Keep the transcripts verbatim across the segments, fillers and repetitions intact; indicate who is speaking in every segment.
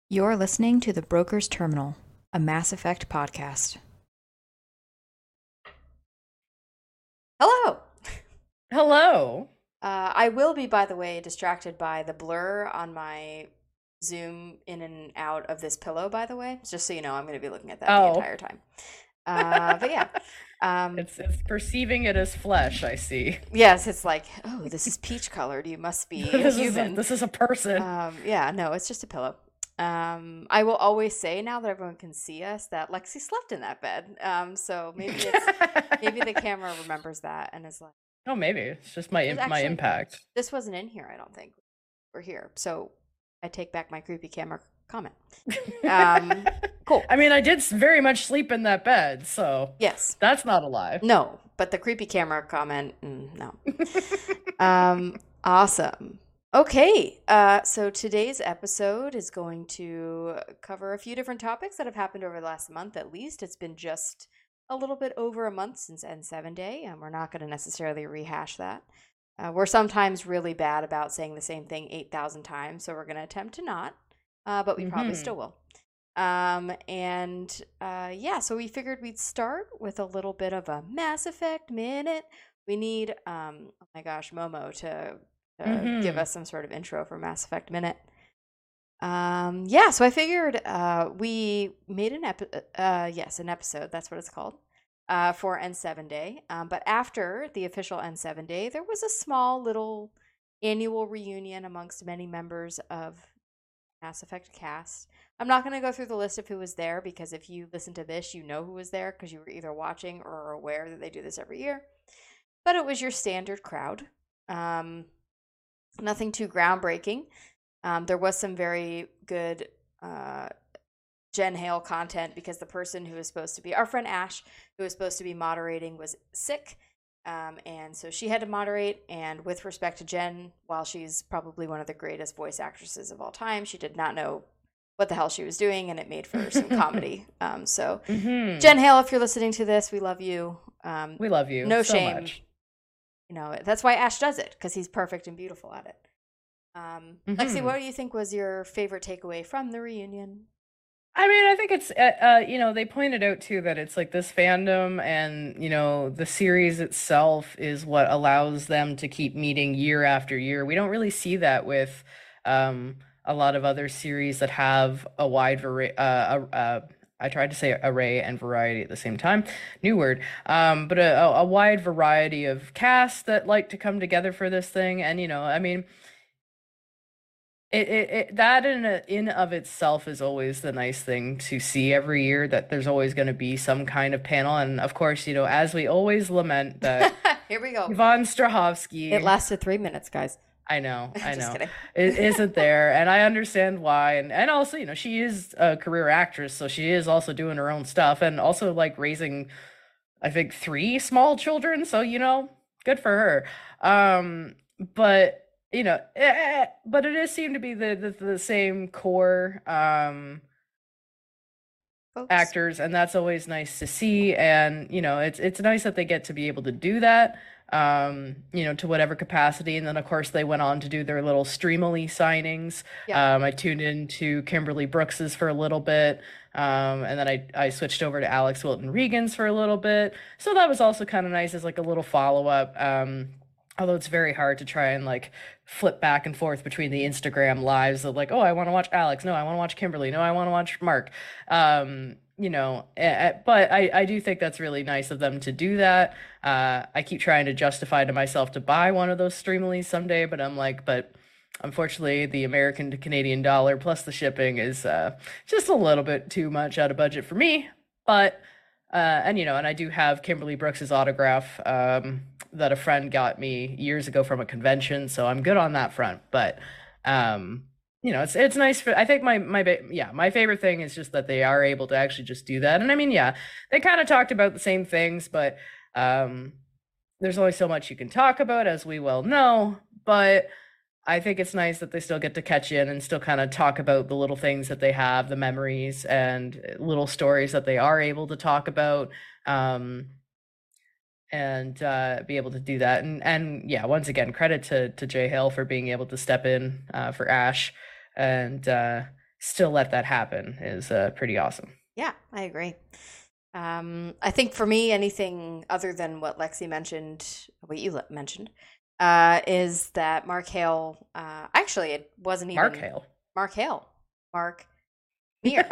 Speaker 1: You're listening to The Broker's Terminal, a Mass Effect podcast. Hello!
Speaker 2: Hello.
Speaker 1: Uh, I will be, by the way, distracted by the blur on my zoom in and out of this pillow, by the way. Just so you know, I'm going to be looking at that the
Speaker 2: Oh,
Speaker 1: entire time. Uh, but yeah. Um,
Speaker 2: it's it's perceiving it as flesh, I see.
Speaker 1: yes, it's like, oh, this is peach colored. You must be a
Speaker 2: This is a,
Speaker 1: human.
Speaker 2: this is a person.
Speaker 1: Um, yeah, no, it's just a pillow. Um, I will always say now that everyone can see us that Lexi slept in that bed. Um, so maybe it's maybe the camera remembers that and is like,
Speaker 2: Oh, maybe it's just my
Speaker 1: "This
Speaker 2: im- my
Speaker 1: actually,
Speaker 2: impact.
Speaker 1: this wasn't in here. I don't think we're here." So I take back my creepy camera comment. Um, cool.
Speaker 2: I mean, I did s- very much sleep in that bed, so
Speaker 1: Yes.
Speaker 2: that's not a lie.
Speaker 1: No, but the creepy camera comment, mm, no. Um, awesome. Okay, uh, so today's episode is going to cover a few different topics that have happened over the last month at least. It's been just a little bit over a month since N seven Day, and we're not going to necessarily rehash that. Uh, we're sometimes really bad about saying the same thing eight thousand times, so we're going to attempt to not, uh, but we probably
Speaker 2: Mhm.
Speaker 1: still will. Um, and uh, yeah, so we figured we'd start with a little bit of a Mass Effect minute. We need, um, oh my gosh, Momo to, to give
Speaker 2: Mhm.
Speaker 1: us some sort of intro for Mass Effect minute. Um, yeah, so I figured uh, we made an epi- uh, yes, an episode. That's what it's called. Uh, for N seven Day. Um, but after the official N seven Day, there was a small little annual reunion amongst many members of Mass Effect cast. I'm not going to go through the list of who was there because if you listen to this, you know who was there because you were either watching or are aware that they do this every year. But it was your standard crowd. Um, nothing too groundbreaking. Um, there was some very good uh, Jen Hale content because the person who was supposed to be our friend Ash, who was supposed to be moderating, was sick. Um, and so she had to moderate. And with respect to Jen, while she's probably one of the greatest voice actresses of all time, she did not know what the hell she was doing, and it made for some comedy. Um, so,
Speaker 2: Mhm.
Speaker 1: Jen Hale, if you're listening to this, we love you. Um,
Speaker 2: We love you
Speaker 1: no
Speaker 2: so
Speaker 1: shame.
Speaker 2: much.
Speaker 1: You know, that's why Ash does it because he's perfect and beautiful at it. Um, Lexi,
Speaker 2: Mhm.
Speaker 1: what do you think was your favorite takeaway from the reunion?
Speaker 2: I mean, I think it's, uh, uh, you know, they pointed out too that it's like this fandom and, you know, the series itself is what allows them to keep meeting year after year. We don't really see that with um, a lot of other series that have a wide variety. Uh, uh, uh, I tried to say array and variety at the same time. New word. Um, but a, a a wide variety of casts that like to come together for this thing. And, you know, I mean, it, it, it that in a, in of itself is always the nice thing to see every year that there's always going to be some kind of panel, and of course, you know, as we always lament that
Speaker 1: Here we go.
Speaker 2: Yvonne
Speaker 1: It
Speaker 2: Strahovski,
Speaker 1: lasted three minutes, guys.
Speaker 2: I know, I
Speaker 1: Just
Speaker 2: know,
Speaker 1: kidding.
Speaker 2: it isn't there, and I understand why, and and also, you know, she is a career actress, so she is also doing her own stuff, and also like raising, I think, three small children, so you know, good for her. Um, but you know, eh, eh, but it does seem to be the the, the same core um
Speaker 1: Folks.
Speaker 2: actors, and that's always nice to see. And you know, it's it's nice that they get to be able to do that, um, you know, to whatever capacity. And then of course they went on to do their little Streamily signings.
Speaker 1: Yeah.
Speaker 2: Um, I tuned into Kimberly Brooks's for a little bit. Um, and then I, I switched over to Alex Wilton Regan's for a little bit. So that was also kind of nice as like a little follow up. Um, although it's very hard to try and like flip back and forth between the Instagram lives of like, oh, I want to watch Alex. No, I want to watch Kimberly. No, I want to watch Mark. Um, you know, eh, eh, but I, I do think that's really nice of them to do that. Uh, I keep trying to justify to myself to buy one of those Streamlys someday, but I'm like, but unfortunately, the American to Canadian dollar plus the shipping is uh, just a little bit too much out of budget for me. But uh, and you know, and I do have Kimberly Brooks's autograph um, that a friend got me years ago from a convention, so I'm good on that front. But um, you know, it's it's nice for. I think my my yeah, my favorite thing is just that they are able to actually just do that. And I mean, yeah, they kind of talked about the same things, but um, there's only so much you can talk about, as we well know. But I think it's nice that they still get to catch in and still kind of talk about the little things that they have, the memories and little stories that they are able to talk about, um, and uh, be able to do that. And and yeah, once again, credit to to Jay Hill for being able to step in uh, for Ash, and uh, still let that happen is uh, pretty awesome.
Speaker 1: Yeah, I agree. Um, I think for me, anything other than what Lexi mentioned, what you le- mentioned, uh, is that Mark Hale. Uh, actually, it wasn't even
Speaker 2: Mark Hale.
Speaker 1: Mark Hale. Mark Meer.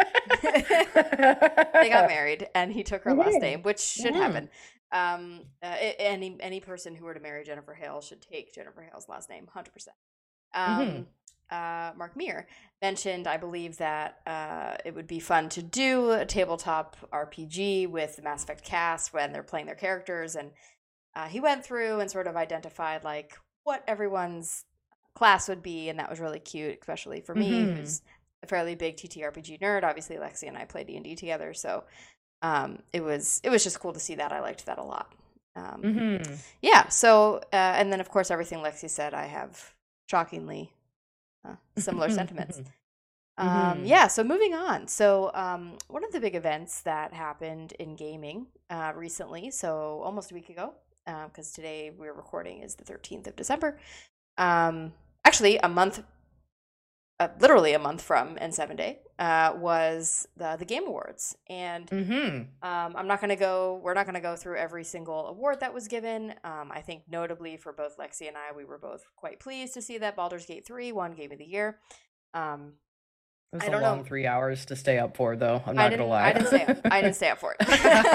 Speaker 1: They got married, and he took her last name, which should
Speaker 2: Mhm.
Speaker 1: happen. Um, uh, a- any any person who were to marry Jennifer Hale should take Jennifer Hale's last name, hundred percent.
Speaker 2: Mhm.
Speaker 1: Um, uh, Mark Meer mentioned, I believe, that uh, it would be fun to do a tabletop R P G with the Mass Effect cast when they're playing their characters, and uh, he went through and sort of identified like what everyone's class would be, and that was really cute, especially for me,
Speaker 2: Mhm.
Speaker 1: who's a fairly big T T R P G nerd. Obviously, Lexi and I play D and D together, so um, it was it was just cool to see that. I liked that a lot. Um,
Speaker 2: Mhm.
Speaker 1: yeah. So, uh, and then of course everything Lexi said, I have shockingly uh, similar sentiments. Um,
Speaker 2: Mhm.
Speaker 1: yeah. So moving on. So um, one of the big events that happened in gaming uh, recently, so almost a week ago, because uh, today we're recording is the thirteenth of December. Um, actually, a month uh, literally a month from N seven Day, uh, was the the Game Awards, and
Speaker 2: Mhm.
Speaker 1: um, I'm not going to go. We're not going to go through every single award that was given. Um, I think notably for both Lexi and I, we were both quite pleased to see that Baldur's Gate three won Game of the Year. Um,
Speaker 2: It was
Speaker 1: I
Speaker 2: a
Speaker 1: don't
Speaker 2: long
Speaker 1: know.
Speaker 2: three hours to stay up for, though. I'm
Speaker 1: I
Speaker 2: not gonna
Speaker 1: didn't. I
Speaker 2: lie.
Speaker 1: didn't stay up. I didn't stay up for it.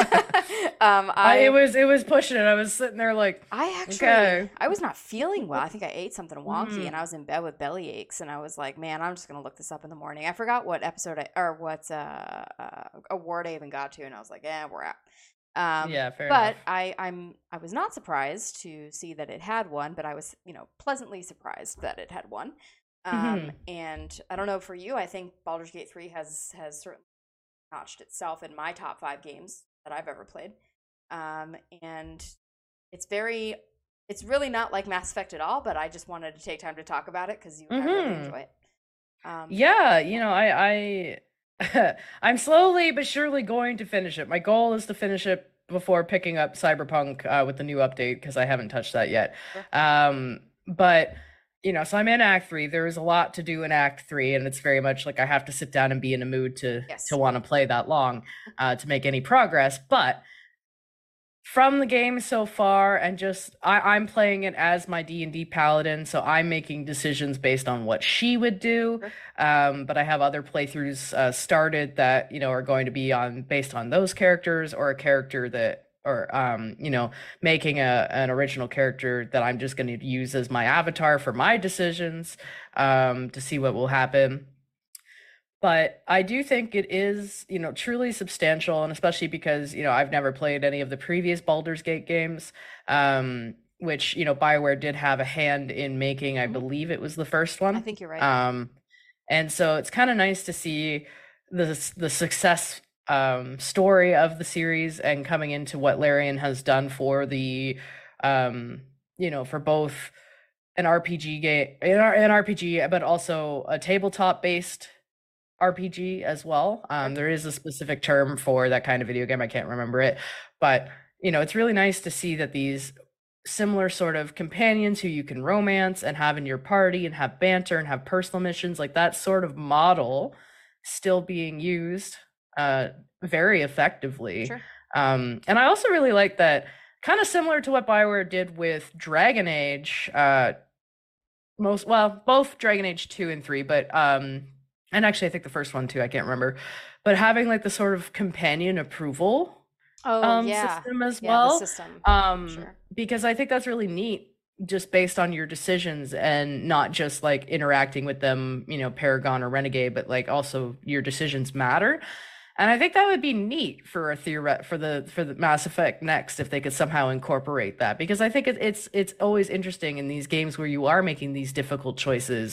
Speaker 1: um,
Speaker 2: I it
Speaker 1: I
Speaker 2: was it was pushing it. I was sitting there like,
Speaker 1: I actually,
Speaker 2: okay.
Speaker 1: I was not feeling well. I think I ate something wonky, and I
Speaker 2: Mhm.
Speaker 1: was in bed with belly aches, and I was like, "Man, I'm just gonna look this up in the morning." I forgot what episode I, or what uh, uh, award I even got to, and I was like, "Eh, we're out." Um,
Speaker 2: Yeah, fair enough.
Speaker 1: but I, I'm, I was not surprised to see that it had one, but I was, you know, pleasantly surprised that it had one. Um,
Speaker 2: Mhm.
Speaker 1: and I don't know for you, I think Baldur's Gate three has has certainly notched itself in my top five games that I've ever played. Um, and it's very, it's really not like Mass Effect at all, but I just wanted to take time to talk about it because you and I really
Speaker 2: Mhm.
Speaker 1: enjoy it. Um,
Speaker 2: Yeah, you
Speaker 1: yeah.
Speaker 2: know, I I I'm slowly but surely going to finish it. My goal is to finish it before picking up Cyberpunk uh, with the new update because I haven't touched that yet.
Speaker 1: Sure.
Speaker 2: Um, but you know, so I'm in Act Three. There is a lot to do in Act Three, and it's very much like I have to sit down and be in a mood to to
Speaker 1: Yes.
Speaker 2: want to play that long uh, to make any progress. But from the game so far, and just I, I'm playing it as my D and D paladin, so I'm making decisions based on what she would do.
Speaker 1: Sure.
Speaker 2: Um, but I have other playthroughs uh, started that you know are going to be on based on those characters or a character that or um, you know making a an original character that I'm just going to use as my avatar for my decisions um, to see what will happen. But I do think it is, you know, truly substantial, and especially because, you know, I've never played any of the previous Baldur's Gate games, um, which, you know, BioWare did have a hand in making. I
Speaker 1: Mhm.
Speaker 2: believe it was the first
Speaker 1: I
Speaker 2: one.
Speaker 1: think you're right.
Speaker 2: Um, and so it's kind of nice to see the the success um, story of the series and coming into what Larian has done for the, um, you know, for both an R P G game, an R P G, but also a tabletop based R P G as well. Um,
Speaker 1: Sure.
Speaker 2: there is a specific term for that kind of video game. I can't remember it, but you know, it's really nice to see that these similar sort of companions who you can romance and have in your party and have banter and have personal missions, like that sort of model still being used uh, very effectively.
Speaker 1: Sure.
Speaker 2: Um, and I also really like that, kind of similar to what Bioware did with Dragon Age, uh, most well, both Dragon Age two and three, but um and actually I think the first one too, I can't remember. But having like the sort of companion approval
Speaker 1: Oh,
Speaker 2: um
Speaker 1: yeah.
Speaker 2: system as
Speaker 1: Yeah, the
Speaker 2: well.
Speaker 1: system.
Speaker 2: Um
Speaker 1: Sure.
Speaker 2: because I think that's really neat just based on your decisions and not just like interacting with them, you know, Paragon or Renegade, but like also your decisions matter. And I think that would be neat for a theoret for the for the Mass Effect next if they could somehow incorporate that because I think it, it's it's always interesting in these games where you are making these difficult choices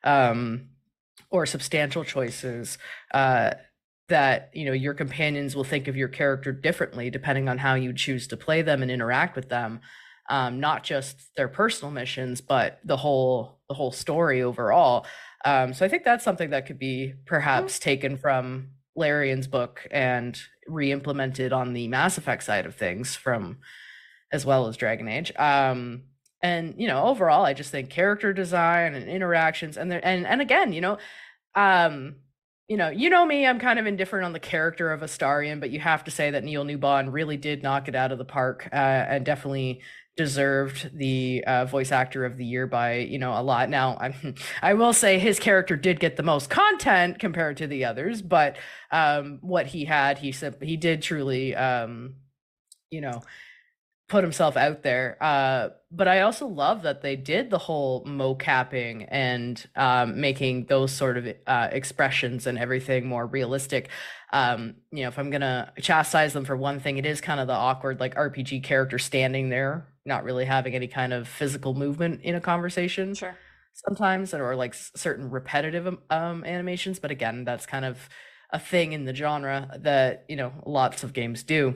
Speaker 2: um, or substantial choices uh, that you know your companions will think of your character differently depending on how you choose to play them and interact with them. Um, not just their personal missions, but the whole the whole story overall. Um, so I think that's something that could be
Speaker 1: Mhm.
Speaker 2: perhaps taken from Larian's book and re-implemented on the Mass Effect side of things from as well as Dragon Age. Um, and you know, overall, I just think character design and interactions and there and and again, you know, um, you know, you know me, I'm kind of indifferent on the character of Astarion, but you have to say that Neil Newbon really did knock it out of the park, uh, and definitely deserved the uh, voice actor of the year by, you know, a lot. Now, I, I will say his character did get the most content compared to the others, but um, what he had, he said he did truly, um, you know, put himself out there. Uh, but I also love that they did the whole mocapping and um, making those sort of uh, expressions and everything more realistic. Um, you know, if I'm gonna chastise them for one thing, it is kind of the awkward like R P G character standing there, not really having any kind of physical movement in a conversation.
Speaker 1: Sure.
Speaker 2: Sometimes, or like certain repetitive um, um, animations. But again, that's kind of a thing in the genre that, you know, lots of games do.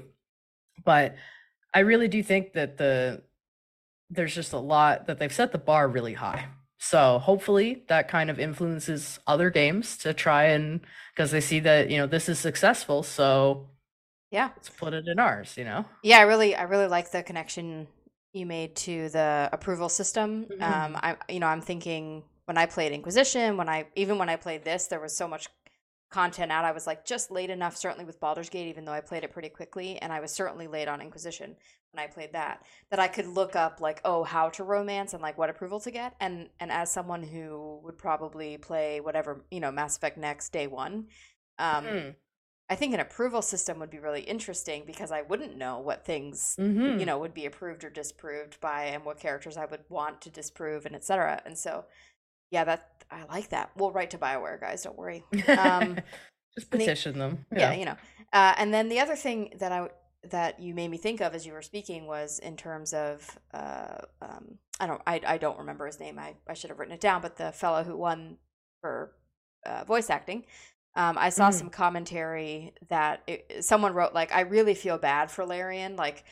Speaker 2: But I really do think that the there's just a lot that they've set the bar really high. So hopefully that kind of influences other games to try and, because they see that, you know, this is successful, so
Speaker 1: yeah,
Speaker 2: let's put it in ours, you know.
Speaker 1: Yeah, I really I really like the connection you made to the approval system.
Speaker 2: Mm-hmm.
Speaker 1: Um I you know, I'm thinking when I played Inquisition, when I even when I played this, there was so much content out. I was like just late enough, certainly with Baldur's Gate, even though I played it pretty quickly, and I was certainly late on Inquisition when I played that, that I could look up like, oh, how to romance and like what approval to get. And and as someone who would probably play whatever, you know, Mass Effect next day one, um,
Speaker 2: Mm.
Speaker 1: I think an approval system would be really interesting because I wouldn't know what things,
Speaker 2: Mm-hmm.
Speaker 1: you know, would be approved or disproved by and what characters I would want to disprove and et cetera. And so yeah, that I like that. We'll write to BioWare, guys. Don't worry. Um,
Speaker 2: Just
Speaker 1: the-
Speaker 2: petition them.
Speaker 1: yeah, you know. Uh, and then the other thing that I that you made me think of as you were speaking was in terms of uh, um, I don't I, I don't remember his name. I, I should have written it down. But the fellow who won for uh, voice acting, um, I saw
Speaker 2: Mm.
Speaker 1: some commentary that it, someone wrote like, I really feel bad for Larian, like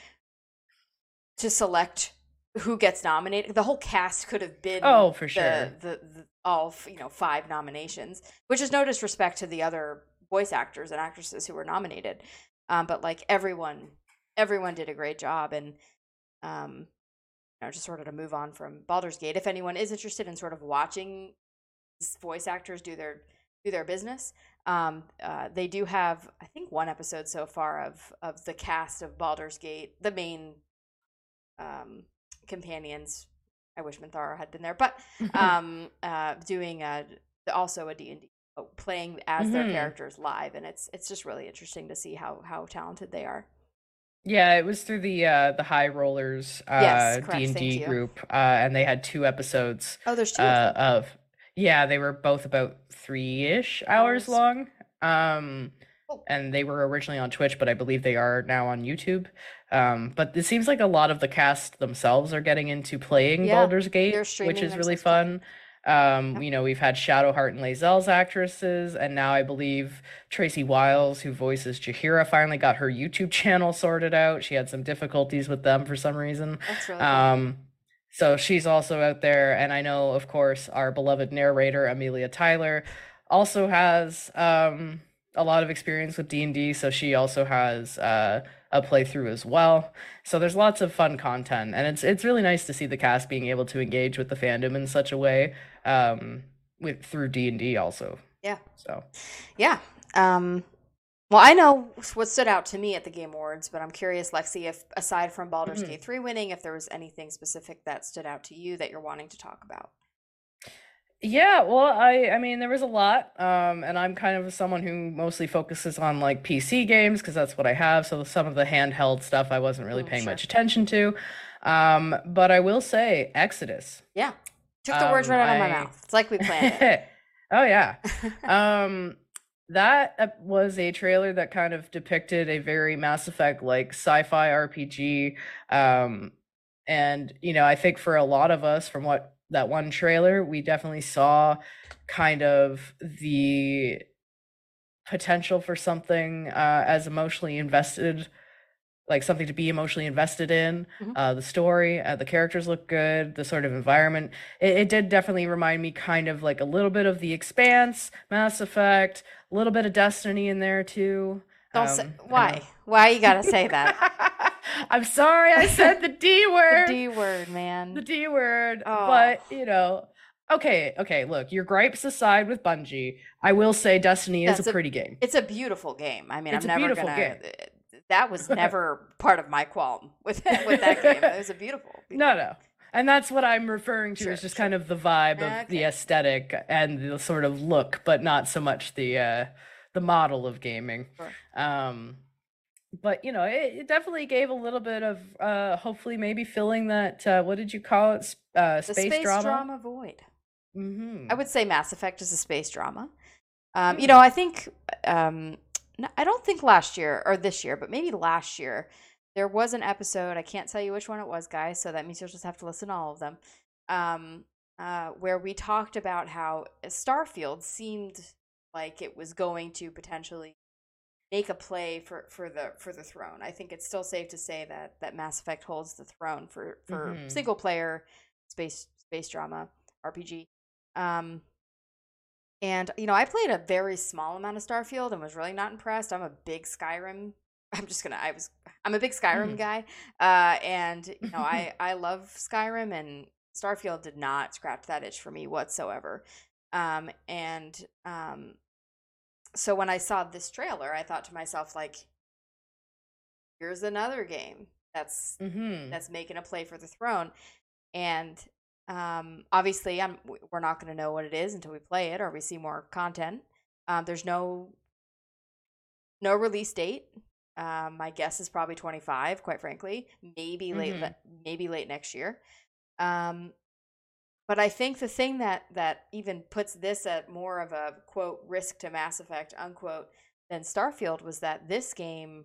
Speaker 1: to select who gets nominated. The whole cast could have been
Speaker 2: Oh, for
Speaker 1: the,
Speaker 2: sure.
Speaker 1: the, the all you know five nominations, which is no disrespect to the other voice actors and actresses who were nominated, um, but like everyone everyone did a great job. And um, you know, just sort of to move on from Baldur's Gate, if anyone is interested in sort of watching these voice actors do their do their business, um, uh, they do have I think one episode so far of of the cast of Baldur's Gate, the main um, companions. I wish Minthara had been there, but um, uh, doing a, also a D and D, playing as their
Speaker 2: Mhm.
Speaker 1: characters live, and it's it's just really interesting to see how how talented they are.
Speaker 2: Yeah, it was through the uh the High Rollers
Speaker 1: Yes,
Speaker 2: uh
Speaker 1: correct,
Speaker 2: D and
Speaker 1: thank
Speaker 2: D
Speaker 1: you.
Speaker 2: group, uh and they had two episodes
Speaker 1: Oh, there's two
Speaker 2: uh
Speaker 1: of them.
Speaker 2: of yeah, they were both about three-ish hours
Speaker 1: Hours.
Speaker 2: long. Um
Speaker 1: Oh.
Speaker 2: and they were originally on Twitch, but I believe they are now on YouTube. Um but it seems like a lot of the cast themselves are getting into playing
Speaker 1: Yeah,
Speaker 2: Baldur's Gate,
Speaker 1: they're
Speaker 2: which
Speaker 1: streaming
Speaker 2: is really
Speaker 1: themselves playing.
Speaker 2: fun. Um,
Speaker 1: Yep.
Speaker 2: you know, we've had Shadowheart and Lae'zel's actresses, and now I believe Tracy Wiles, who voices Jaheira, finally got her YouTube channel sorted out. She had some difficulties with them for some reason.
Speaker 1: That's really cool.
Speaker 2: Um, so she's also out there, and I know, of course, our beloved narrator, Amelia Tyler, also has um, a lot of experience with D and D, so she also has uh, a playthrough as well. So there's lots of fun content, and it's it's really nice to see the cast being able to engage with the fandom in such a way, um, with through D and D also.
Speaker 1: Yeah.
Speaker 2: So
Speaker 1: Yeah. Um, well, I know what stood out to me at the Game Awards, but I'm curious, Lexi, if aside from Baldur's
Speaker 2: Mhm.
Speaker 1: Gate three winning, if there was anything specific that stood out to you that you're wanting to talk about.
Speaker 2: yeah, well, I I mean there was a lot, um, and I'm kind of someone who mostly focuses on like P C games because that's what I have. So some of the handheld stuff I wasn't really
Speaker 1: Mm,
Speaker 2: paying
Speaker 1: sure.
Speaker 2: much attention to. Um, but I will say Exodus.
Speaker 1: Yeah. Took the words
Speaker 2: Um,
Speaker 1: right out of my
Speaker 2: I
Speaker 1: mouth. It's like we planned it.
Speaker 2: oh yeah. Um, that uh, was a trailer that kind of depicted a very Mass Effect like sci-fi R P G. Um, and you know, I think for a lot of us, from what that one trailer, we definitely saw kind of the potential for something uh, as emotionally invested, like something to be emotionally invested in.
Speaker 1: Mhm.
Speaker 2: Uh, the story, uh, the characters look good, the sort of environment. It, it did definitely remind me kind of like a little bit of The Expanse, Mass Effect, a little bit of Destiny in there too.
Speaker 1: Don't say
Speaker 2: Um, I know-
Speaker 1: why. Why you gotta say that?
Speaker 2: I'm sorry I said the D
Speaker 1: The
Speaker 2: word.
Speaker 1: D word, man.
Speaker 2: The D word.
Speaker 1: Oh.
Speaker 2: But, you know, Okay, okay, look, your gripes aside with Bungie, I will say Destiny is a
Speaker 1: That's a
Speaker 2: pretty game.
Speaker 1: it's a beautiful game. I mean,
Speaker 2: It's
Speaker 1: I'm
Speaker 2: a
Speaker 1: never
Speaker 2: beautiful
Speaker 1: gonna.
Speaker 2: game.
Speaker 1: That was never part of my qualm with with that game. It was a beautiful,
Speaker 2: No,
Speaker 1: beautiful.
Speaker 2: no. And that's what I'm referring to is
Speaker 1: Sure,
Speaker 2: just
Speaker 1: sure.
Speaker 2: kind of the vibe of the
Speaker 1: Okay,
Speaker 2: aesthetic and the sort of look, but not so much the uh the model of gaming.
Speaker 1: sure.
Speaker 2: Um but you know, it, it definitely gave a little bit of uh hopefully maybe filling that uh what did you call it? S- Uh
Speaker 1: The
Speaker 2: space
Speaker 1: space
Speaker 2: drama?
Speaker 1: drama void. I
Speaker 2: Mhm.
Speaker 1: would say Mass Effect is a space drama. Um, you know,
Speaker 2: Mm.
Speaker 1: I think um, n- I don't think last year or this year, but maybe last year there was an episode. I can't tell you which one it was, guys. So that means you'll just have to listen to all of them. Um, uh, where we talked about how Starfield seemed like it was going to potentially make a play for, for the for the throne. I think it's still safe to say that that Mass Effect holds the throne for for
Speaker 2: Mhm.
Speaker 1: single player space space drama R P G. Um, and you know, I played a very small amount of Starfield and was really not impressed. I'm a big Skyrim. I'm just gonna. I was. I'm a big Skyrim
Speaker 2: Mhm.
Speaker 1: guy, uh, and you know, I I love Skyrim, and Starfield did not scratch that itch for me whatsoever. Um, and um, so when I saw this trailer, I thought to myself, like, here's another game that's
Speaker 2: Mhm.
Speaker 1: that's making a play for the throne. And um, obviously, I'm we're not going to know what it is until we play it or we see more content. Um, there's no no release date. Um, my guess is probably twenty-five. Quite frankly, maybe late
Speaker 2: Mhm.
Speaker 1: maybe late next year. Um, but I think the thing that that even puts this at more of a quote risk to Mass Effect unquote than Starfield was that this game,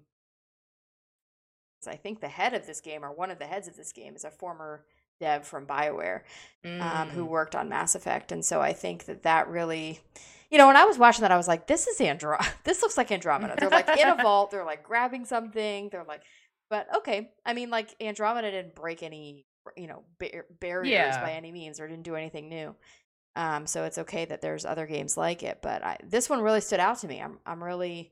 Speaker 1: I think the head of this game or one of the heads of this game is a former dev from BioWare, um, who
Speaker 2: Mm.
Speaker 1: worked on Mass Effect, and so I think that that really, you know, when I was watching that, I was like, "This is Andro. This looks like Andromeda." They're like in a vault. They're like grabbing something. They're like, but okay. I mean, like Andromeda didn't break any, you know, bar- barriers by
Speaker 2: Yeah.
Speaker 1: any means, or didn't do anything new. Um, so it's okay that there's other games like it, but I, this one really stood out to me. I'm, I'm really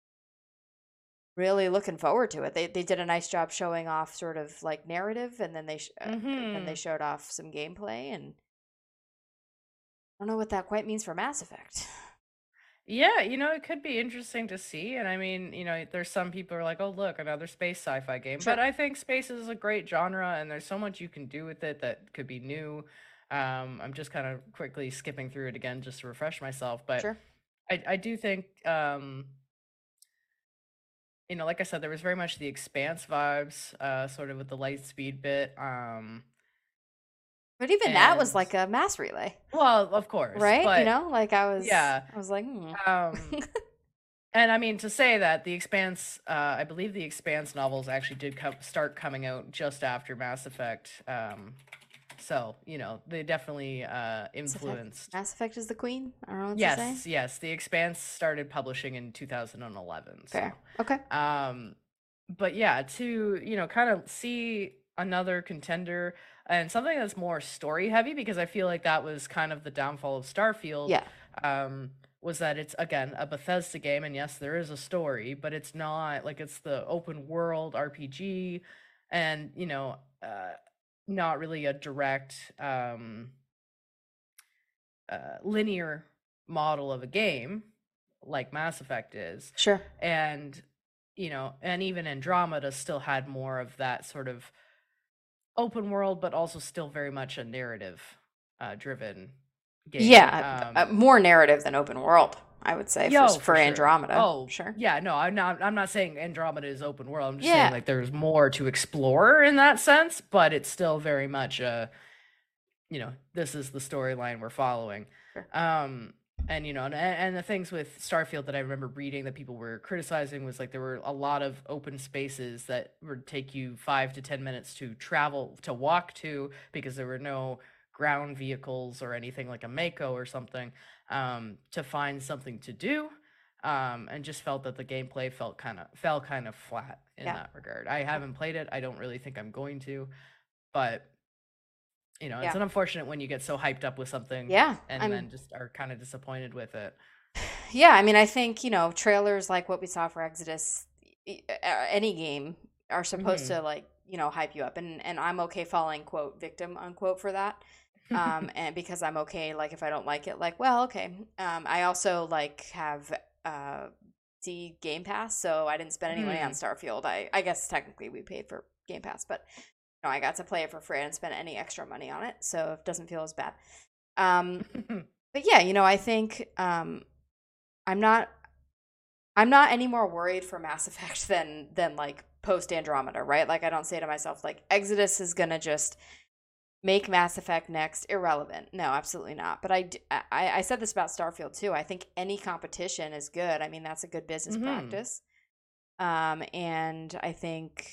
Speaker 1: really looking forward to it. They they did a nice job showing off sort of like narrative, and then they sh- uh, then they
Speaker 2: Mhm.
Speaker 1: showed off some gameplay, and I don't know what that quite means for Mass Effect.
Speaker 2: Yeah, you know, it could be interesting to see. And I mean, you know, there's some people who are like, oh, look, another space sci fi game. But
Speaker 1: Sure,
Speaker 2: I think space is a great genre and there's so much you can do with it that could be new. Um, I'm just kind of quickly skipping through it again just to refresh myself. But
Speaker 1: sure.
Speaker 2: I, I do think, um, you know, like I said, there was very much the expanse vibes, uh, sort of with the light speed bit. Um,
Speaker 1: But even that was
Speaker 2: and,
Speaker 1: like a mass relay,
Speaker 2: well, of course,
Speaker 1: right? You
Speaker 2: but
Speaker 1: know, like I was
Speaker 2: yeah.
Speaker 1: I was like, hmm.
Speaker 2: Um, And I mean, to say that the Expanse, uh, I believe the Expanse novels actually did co- start coming out just after Mass Effect. Um, so, you know, they definitely uh,
Speaker 1: Mass Effect.
Speaker 2: influenced.
Speaker 1: Mass Effect is the queen. I don't know what to say.
Speaker 2: Yes, yes, the Expanse started publishing in two thousand eleven.
Speaker 1: Fair.
Speaker 2: So,
Speaker 1: Okay.
Speaker 2: um, but yeah, to, you know, kind of see another contender and something that's more story heavy, because I feel like that was kind of the downfall of Starfield,
Speaker 1: Yeah.
Speaker 2: um, was that it's again a Bethesda game, and yes, there is a story, but it's not like it's the open world R P G, and you know, uh, not really a direct um, uh, linear model of a game like Mass Effect is.
Speaker 1: Sure.
Speaker 2: And, you know, and even Andromeda still had more of that sort of open world, but also still very much a narrative uh, driven game.
Speaker 1: Yeah. Uh,
Speaker 2: Um,
Speaker 1: more narrative than open world, I would say for
Speaker 2: yo,
Speaker 1: for
Speaker 2: for sure.
Speaker 1: Andromeda.
Speaker 2: Oh,
Speaker 1: Sure.
Speaker 2: yeah, no, I'm not I'm not saying Andromeda is open world. I'm just saying
Speaker 1: Yeah.
Speaker 2: like there's more to explore in that sense, but it's still very much a you know, this is the storyline we're following.
Speaker 1: Sure.
Speaker 2: Um, and you know, and, and the things with Starfield that I remember reading that people were criticizing was like there were a lot of open spaces that would take you five to ten minutes to travel to walk to because there were no ground vehicles or anything like a Mako or something um, to find something to do. Um, and just felt that the gameplay felt kind of fell kind of flat in
Speaker 1: Yeah.
Speaker 2: that regard. I haven't played it. I don't really think I'm going to, but you know, it's
Speaker 1: Yeah.
Speaker 2: an unfortunate when you get so hyped up with something
Speaker 1: Yeah.
Speaker 2: and
Speaker 1: I'm
Speaker 2: then just are kind of disappointed with it.
Speaker 1: Yeah, I mean, I think, you know, trailers like what we saw for Exodus, e- uh, any game, are supposed
Speaker 2: Mhm.
Speaker 1: to, like, you know, hype you up. And, and I'm okay falling, quote, victim, unquote, for that. Um, and because I'm okay, like if I don't like it, like well, okay. Um, I also like have uh the Game Pass, so I didn't spend any money on
Speaker 2: Mm.
Speaker 1: Starfield. I I guess technically we paid for Game Pass, but no, I got to play it for free. I didn't spend any extra money on it, so it doesn't feel as bad. Um, but yeah, you know, I think um, I'm not I'm not any more worried for Mass Effect than than like post Andromeda, right? Like I don't say to myself like Exodus is gonna just make Mass Effect next irrelevant. No, absolutely not. But I, I, I said this about Starfield too. I think any competition is good. I mean, that's a good business
Speaker 2: Hmm.
Speaker 1: practice. Um, and I think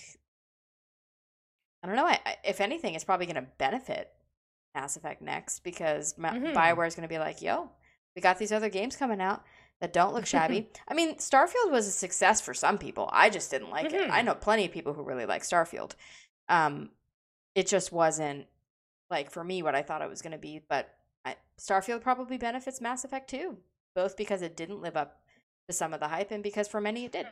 Speaker 1: I don't know. I, I- if anything, it's probably going to benefit Mass Effect next because Ma-
Speaker 2: Hmm.
Speaker 1: Bioware is going to be like, "Yo, we got these other games coming out that don't look shabby." I mean, Starfield was a success for some people. I just didn't like it. I
Speaker 2: Hmm.
Speaker 1: know plenty of people who really like Starfield. Um, it just wasn't like for me what I thought it was going to be. But I, Starfield probably benefits Mass Effect too, both because it didn't live up to some of the hype and because for many it did.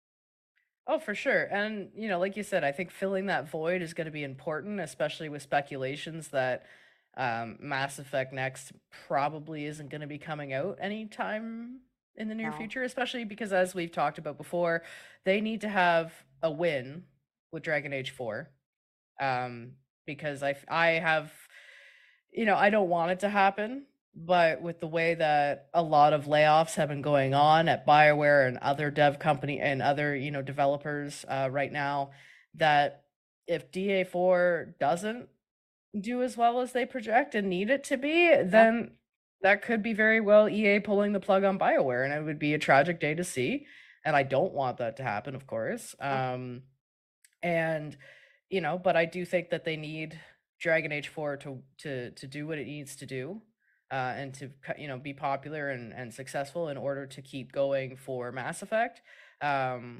Speaker 2: Oh, for sure. And, you know, like you said, I think filling that void is going to be important, especially with speculations that um, Mass Effect Next probably isn't going to be coming out anytime in the near
Speaker 1: No,
Speaker 2: future, especially because, as we've talked about before, they need to have a win with Dragon Age four. Um, because I, f- I have, you know, I don't want it to happen, but with the way that a lot of layoffs have been going on at BioWare and other dev company and other, you know, developers uh, right now, that if D A four doesn't do as well as they project and need it to be,
Speaker 1: yeah,
Speaker 2: then that could be very well E A pulling the plug on BioWare, and it would be a tragic day to see. And I don't want that to happen, of course.
Speaker 1: no,
Speaker 2: Um, and you know, but I do think that they need Dragon Age four to to to do what it needs to do, uh, and to you know be popular and and successful in order to keep going for Mass Effect. Um,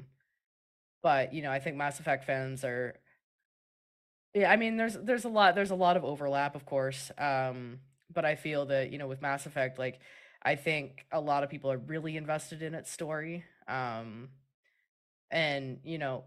Speaker 2: but you know, I think Mass Effect fans are yeah. I mean, there's there's a lot there's a lot of overlap, of course. Um, but I feel that you know with Mass Effect, like I think a lot of people are really invested in its story. Um, and you know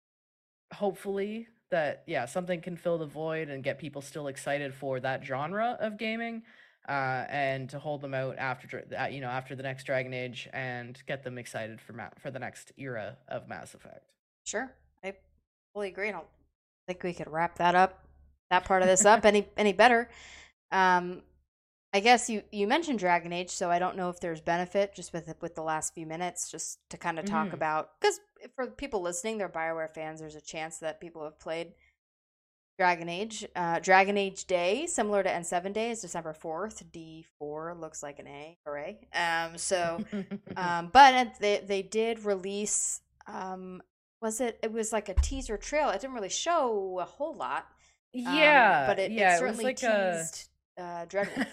Speaker 2: hopefully that yeah something can fill the void and get people still excited for that genre of gaming, uh and to hold them out after dra- uh, you know after the next Dragon Age and get them excited for Ma- for the next era of Mass Effect.
Speaker 1: sure. I fully agree. I don't think we could wrap that up, that part of this up any any better. Um, I guess you you mentioned Dragon Age, so I don't know if there's benefit just with with the last few minutes, just to kind of talk
Speaker 2: Hmm.
Speaker 1: about because for people listening, they're Bioware fans. There's a chance that people have played Dragon Age. Uh, Dragon Age Day, similar to N seven Day, is December fourth. D four looks like an A. Hooray. Um, so, um, but they, they did release, um, was it, it was like a teaser trailer. It didn't really show a whole lot, um,
Speaker 2: Yeah,
Speaker 1: but it, it
Speaker 2: yeah, it was
Speaker 1: certainly
Speaker 2: like a
Speaker 1: teased uh, Dreadwolf.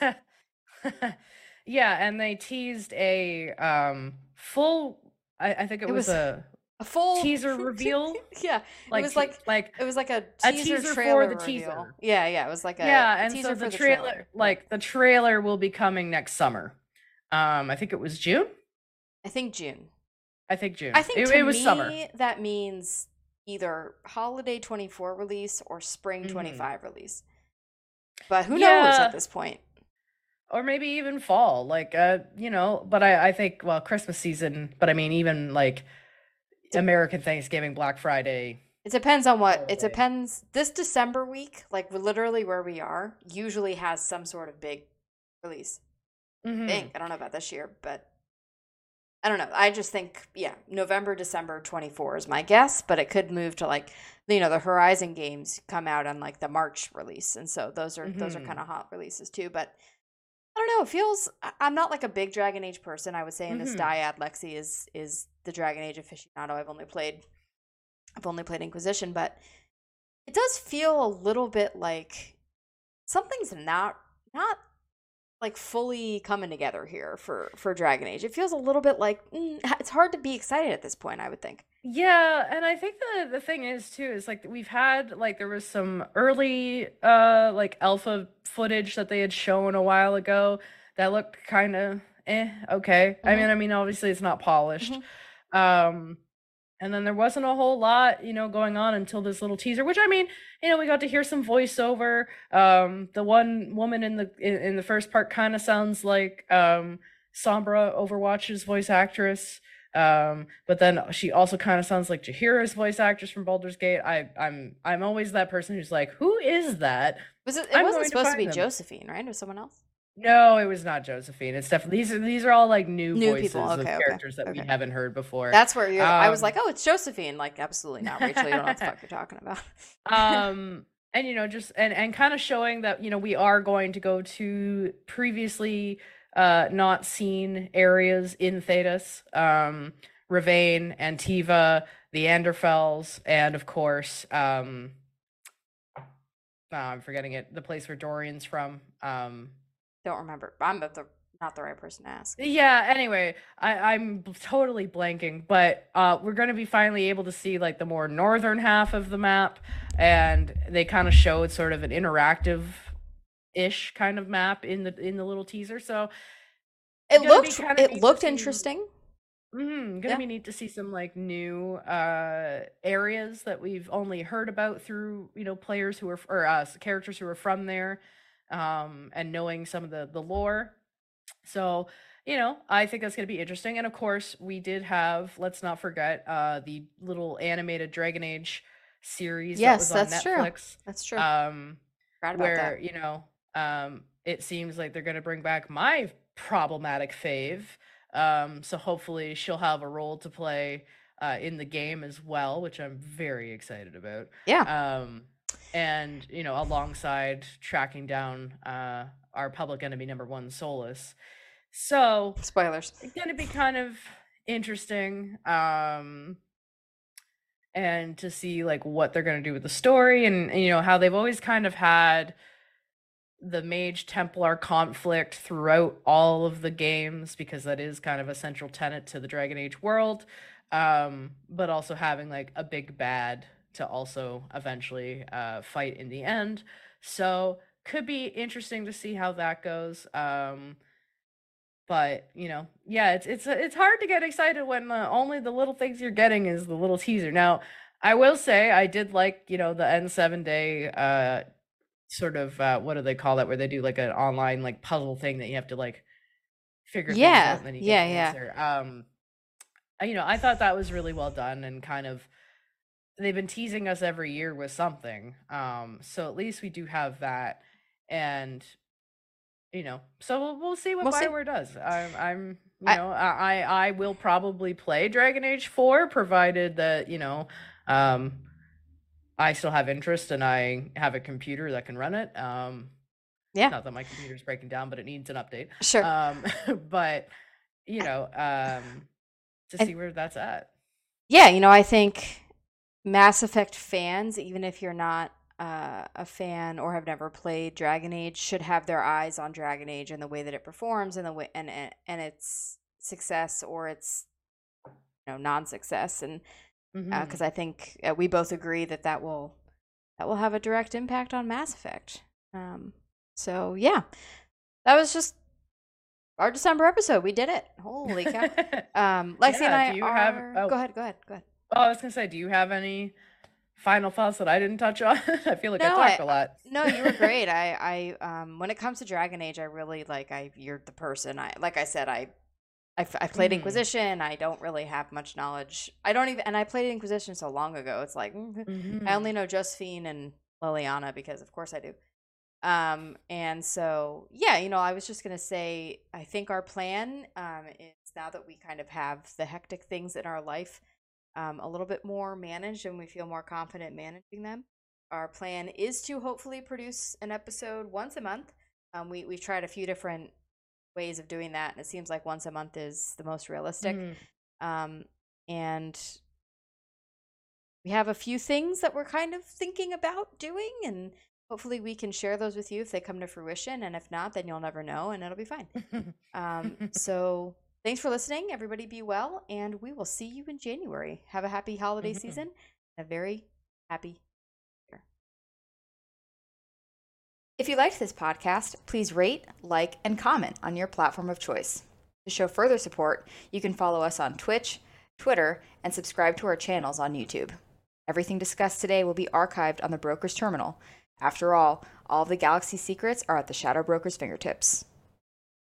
Speaker 2: yeah, and they teased a um full I, I think it
Speaker 1: It
Speaker 2: was
Speaker 1: was
Speaker 2: a
Speaker 1: a full,
Speaker 2: teaser reveal,
Speaker 1: yeah, it
Speaker 2: like
Speaker 1: was
Speaker 2: te-
Speaker 1: like,
Speaker 2: like
Speaker 1: it was like a
Speaker 2: a
Speaker 1: teaser
Speaker 2: teaser for
Speaker 1: trailer
Speaker 2: the
Speaker 1: reveal.
Speaker 2: teaser.
Speaker 1: Yeah, yeah, it was like a,
Speaker 2: Yeah,
Speaker 1: a
Speaker 2: and so
Speaker 1: teaser
Speaker 2: the
Speaker 1: for the
Speaker 2: trailer,
Speaker 1: trailer. Yep.
Speaker 2: like the trailer will be coming next summer. Um, I think it was June.
Speaker 1: I think June.
Speaker 2: I think
Speaker 1: I
Speaker 2: June.
Speaker 1: think
Speaker 2: It,
Speaker 1: to
Speaker 2: it was summer.
Speaker 1: me that means either holiday twenty-four release or spring
Speaker 2: Hmm.
Speaker 1: twenty-five release. But who knows at
Speaker 2: Yeah,
Speaker 1: this point?
Speaker 2: or maybe even fall. Like, uh, you know, but I, I think well, Christmas season. But I mean, even like
Speaker 1: It,
Speaker 2: American Thanksgiving, Black Friday
Speaker 1: it depends on what it
Speaker 2: holiday.
Speaker 1: depends. This December week, like literally where we are, usually has some sort of big release. I
Speaker 2: Hmm.
Speaker 1: think I don't know about this year, but I don't know. I just think yeah, November December twenty-four is my guess, but it could move to like you know the Horizon games come out on like the March release, and so those are those are kind
Speaker 2: Hmm.
Speaker 1: of hot releases too. But I don't know. It feels. I- I'm not like a big Dragon Age person. I would say in this
Speaker 2: Hmm.
Speaker 1: dyad, Lexi is is the Dragon Age aficionado. I've only played. I've only played Inquisition, but it does feel a little bit like something's not not like fully coming together here for for Dragon Age. It feels a little bit like mm, it's hard to be excited at this point. I would think.
Speaker 2: Yeah, and I think the the thing is too is like we've had like there was some early uh like alpha footage that they had shown a while ago that looked kind of eh okay. I
Speaker 1: Mm-hmm.
Speaker 2: mean, I mean obviously it's not polished.
Speaker 1: Mm-hmm.
Speaker 2: Um And then there wasn't a whole lot, you know, going on until this little teaser, which I mean, you know, we got to hear some voiceover. Um, the one woman in the in, in the first part kind of sounds like um, Sombra, Overwatch's voice actress. Um, but then she also kind of sounds like Jaheira's voice actress from Baldur's Gate. I I'm I'm always that person who's like, who is that?
Speaker 1: Was it? It
Speaker 2: I'm
Speaker 1: wasn't
Speaker 2: going to
Speaker 1: supposed to
Speaker 2: find
Speaker 1: be
Speaker 2: them.
Speaker 1: Josephine, right? It was someone else.
Speaker 2: No, it was not Josephine. It's definitely these are these are all like new,
Speaker 1: New
Speaker 2: voices
Speaker 1: people.
Speaker 2: of
Speaker 1: Okay, okay,
Speaker 2: characters that we
Speaker 1: okay.
Speaker 2: haven't heard before.
Speaker 1: That's where you're. I was
Speaker 2: Um,
Speaker 1: like, oh, it's Josephine. Like, absolutely not, Rachel. You don't know what the fuck you're talking about.
Speaker 2: um, and you know, just and and kind of showing that you know we are going to go to previously uh not seen areas in Thedas, um, Ravane, Antiva, the Anderfels, and of course, um, oh, I'm forgetting it, the place where Dorian's from. Um,
Speaker 1: Don't remember. I'm the not the right person to ask.
Speaker 2: Yeah, anyway, I, I'm b- totally blanking, but uh, we're going to be finally able to see like the more northern half of the map, and they kind of showed sort of an interactive-ish kind of map in the in the little teaser. So
Speaker 1: It
Speaker 2: gonna be
Speaker 1: looked.
Speaker 2: kind of
Speaker 1: It
Speaker 2: neat to
Speaker 1: looked
Speaker 2: see.
Speaker 1: interesting.
Speaker 2: Mm, gonna
Speaker 1: Yeah.
Speaker 2: be neat to see some like new uh areas that we've only heard about through you know players who are or uh, characters who are from there, um, and knowing some of the the lore. So, you know, I think that's going to be interesting. And of course, we did have, let's not forget, uh, the little animated Dragon Age series that
Speaker 1: Yes,
Speaker 2: was on
Speaker 1: that's true.
Speaker 2: Netflix,
Speaker 1: That's true.
Speaker 2: um,
Speaker 1: Forgot about
Speaker 2: where,
Speaker 1: that.
Speaker 2: you know, um, it seems like they're going to bring back my problematic fave. Um, so hopefully she'll have a role to play uh, in the game as well, which I'm very excited about.
Speaker 1: Yeah.
Speaker 2: Um, and, you know, alongside tracking down uh, our public enemy number one, Solus. So
Speaker 1: Spoilers.
Speaker 2: it's gonna be kind of interesting, um, and to see like what they're gonna do with the story, and, and you know how they've always kind of had the Mage Templar conflict throughout all of the games because that is kind of a central tenet to the Dragon Age world, um, but also having like a big bad to also eventually uh, fight in the end. So could be interesting to see how that goes. Um, but you know, yeah, it's it's it's hard to get excited when uh, only the little things you're getting is the little teaser. Now, I will say I did like you know the N seven day uh sort of uh what do they call that where they do like an online like puzzle thing that you have to like figure things
Speaker 1: Yeah.
Speaker 2: out and then you
Speaker 1: Yeah.
Speaker 2: get the
Speaker 1: Yeah.
Speaker 2: answer. Um, I- you know, I thought that was really well done and kind of they've been teasing us every year with something. Um, so at least we do have that, and you know, so we'll, we'll see what
Speaker 1: We'll see.
Speaker 2: Bioware does. I'm, I'm, you
Speaker 1: I-
Speaker 2: know, I, I I will probably play Dragon Age four, provided that you know, um, I still have interest and I have a computer that can run it. Um,
Speaker 1: Yeah.
Speaker 2: not that my computer's breaking down, but it needs an update.
Speaker 1: Sure.
Speaker 2: Um, but you know, um, to
Speaker 1: I-
Speaker 2: see where that's at.
Speaker 1: Yeah, you know, I think Mass Effect fans, even if you're not uh, a fan or have never played Dragon Age, should have their eyes on Dragon Age and the way that it performs and the way and and, and its success or its you know non-success, and
Speaker 2: Mhm.
Speaker 1: because I think uh, we both agree that that will that will have a direct impact on Mass Effect. Um, so yeah, that was just our December episode. We did it. Holy cow! Um, Lexi and
Speaker 2: Yeah,
Speaker 1: I
Speaker 2: do you
Speaker 1: are.
Speaker 2: have- oh.
Speaker 1: Go ahead. Go ahead. Go ahead.
Speaker 2: Oh, I was gonna say, do you have any final thoughts that I didn't touch on? I feel like I
Speaker 1: No,
Speaker 2: talked
Speaker 1: I-
Speaker 2: a lot.
Speaker 1: No, you were great. I, I, um, when it comes to Dragon Age, I really like. I, you're the person. I, like I said, I, I, I played
Speaker 2: Mhm.
Speaker 1: Inquisition. I don't really have much knowledge. I don't even, and I played Inquisition so long ago. It's like
Speaker 2: Mhm.
Speaker 1: I only know Josephine and Liliana because, of course, I do. Um, and so yeah, you know, I was just gonna say, I think our plan, um, is now that we kind of have the hectic things in our life, um, a little bit more managed and we feel more confident managing them. Our plan is to hopefully produce an episode once a month. Um, we, we've tried a few different ways of doing that, and it seems like once a month is the most realistic.
Speaker 2: Mhm.
Speaker 1: Um, and we have a few things that we're kind of thinking about doing, and hopefully we can share those with you if they come to fruition. And if not, then you'll never know, and it'll be fine. Um, so thanks for listening. Everybody be well, and we will see you in January. Have a happy holiday
Speaker 2: Mhm.
Speaker 1: season, and a very happy year. If you liked this podcast, please rate, like, and comment on your platform of choice. To show further support, you can follow us on Twitch, Twitter, and subscribe to our channels on YouTube. Everything discussed today will be archived on the broker's terminal. After all, all of the Galaxy secrets are at the Shadow Broker's fingertips.